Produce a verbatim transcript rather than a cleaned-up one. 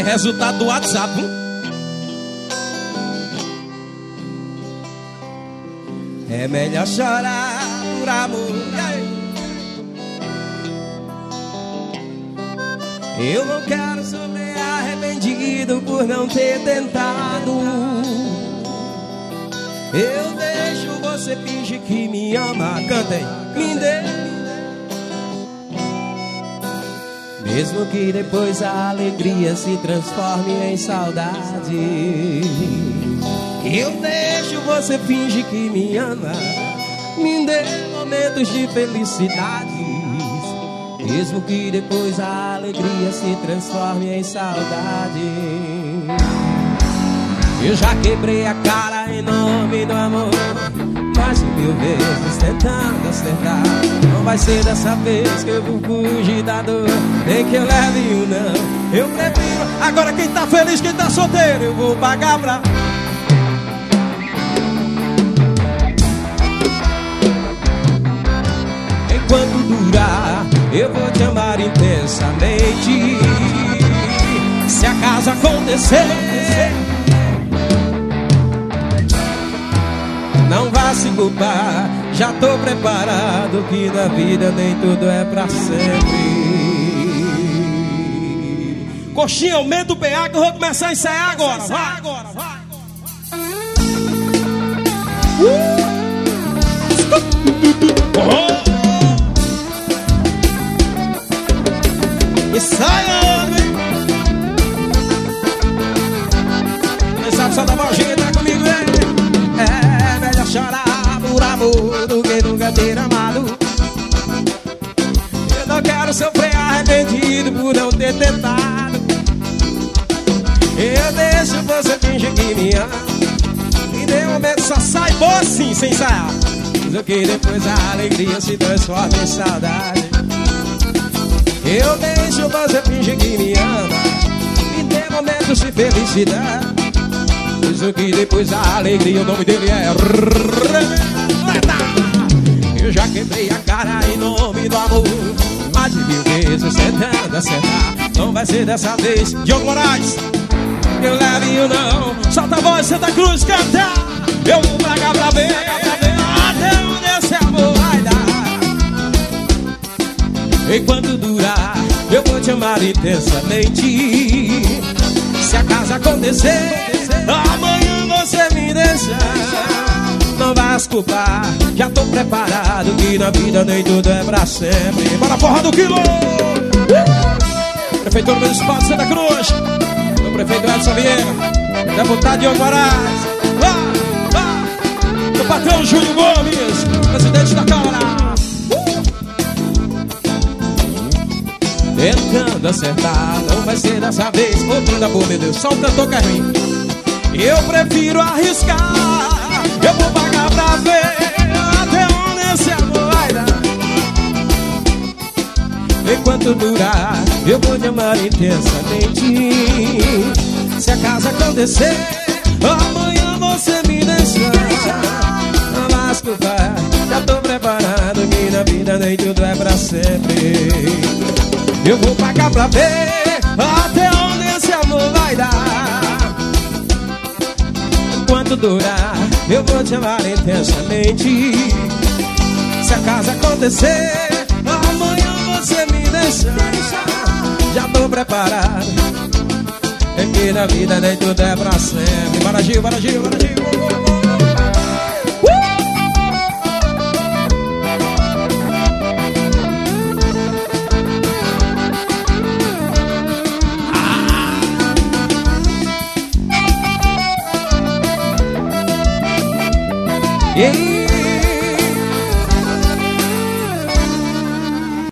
é resultado do WhatsApp, hein? É melhor chorar por amor. Eu não quero sofrer arrependido por não ter tentado. Eu deixo você fingir que me ama. Cantem, me dê. Mesmo que depois a alegria se transforme em saudade. Eu deixo você fingir que me ama. Me dê momentos de felicidade. Mesmo que depois a alegria se transforme em saudade. Eu já quebrei a cara em nome do amor, mais de mil vezes tentando acertar. Não vai ser dessa vez que eu vou fugir da dor, nem que eu leve um não. Eu prefiro. Agora quem tá feliz, quem tá solteiro, eu vou pagar pra... Enquanto durar, eu vou te amar intensamente. Se acaso acontecer, não vá se culpar, já tô preparado, que na vida nem tudo é pra sempre. Coxinha, aumenta o P A que eu vou começar a ensaiar agora. Vai, agora, vai. Uh! Oh! Ensaiando, hein? Quem sabe só dá maldinha, tá comigo, hein? É melhor chorar por amor do que nunca ter amado. Eu não quero sofrer arrependido por não ter tentado. Eu deixo você fingir que me ama. E de momento só sai boa assim, sem ensaiar. Do que depois a alegria se transforma em saudade. Eu deixo você fingir que me ama. E de momentos de felicidade. Diz o que depois a alegria, o nome dele é Relata. Eu já quebrei a cara em nome do amor, mais de mil vezes tentando acertar. Não vai ser dessa vez, Diogo Moraes. Eu leve ou não, solta a voz, Santa Cruz, canta. Eu vou pra cá pra ver, até onde esse amor vai dar. Enquanto durar, eu vou te amar intensamente. Se acaso acontecer, amanhã você me deixa, não vai se culpar, já tô preparado, que na vida nem tudo é pra sempre. Bora porra do quilo! Prefeitura Municipal de Santa Cruz, o prefeito Edson Vieira, deputado Diogo Moraes, ah, ah, o patrão Júlio Gomes, presidente da Câmara. Tentando acertar, não vai ser dessa vez. Ouvindo a boa, meu Deus, só o cantor Carlinhos. Eu prefiro arriscar, eu vou pagar pra ver até onde esse amor vai dar. Enquanto durar, eu vou te amar intensamente. Se acaso acontecer, amanhã você me deixa, não vai se culpar, já tô preparado, que na vida nem tudo é pra sempre. Eu vou pagar pra ver até onde esse amor vai dar. Enquanto durar, eu vou te amar intensamente. Se acaso acontecer, amanhã você me deixa, já tô preparado, é que na vida nem tudo é pra sempre. Bora Gil, bora Gil, bora Gil. Yeah.